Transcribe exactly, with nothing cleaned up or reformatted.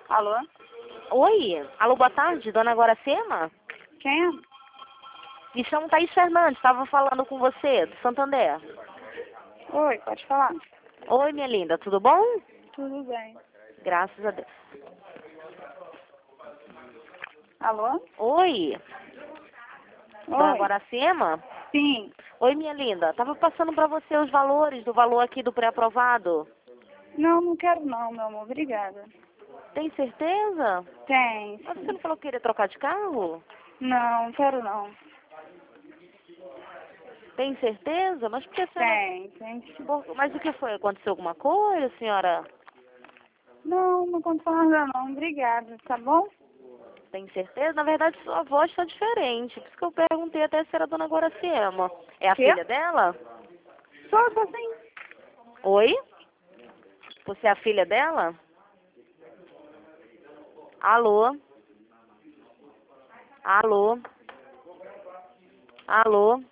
Alô? Oi, alô, boa tarde, dona Guaracema? Quem é? Me chamo Thaís Fernandes, estava falando com você, do Santander. Oi, pode falar. Oi, minha linda, tudo bom? Tudo bem. Graças a Deus. Alô? Oi, dona Oi? Guaracema? Sim. Oi, minha linda, tava passando para você os valores do valor aqui do pré-aprovado. Não, não quero não, meu amor. Obrigada. Tem certeza? Tem, Mas você sim. não falou que queria trocar de carro? Não, não quero não. Tem certeza? Mas por que a senhora... Tem, tem sim. Por- Mas o que foi? Aconteceu alguma coisa, senhora? Não, não aconteceu nada não. Obrigada, tá bom? Tem certeza? Na verdade, sua voz está diferente. Por isso que eu perguntei até se era a dona Guaracema. É a Quê? filha dela? Só, tô sim. Oi? Você é a filha dela? Alô? Alô? Alô?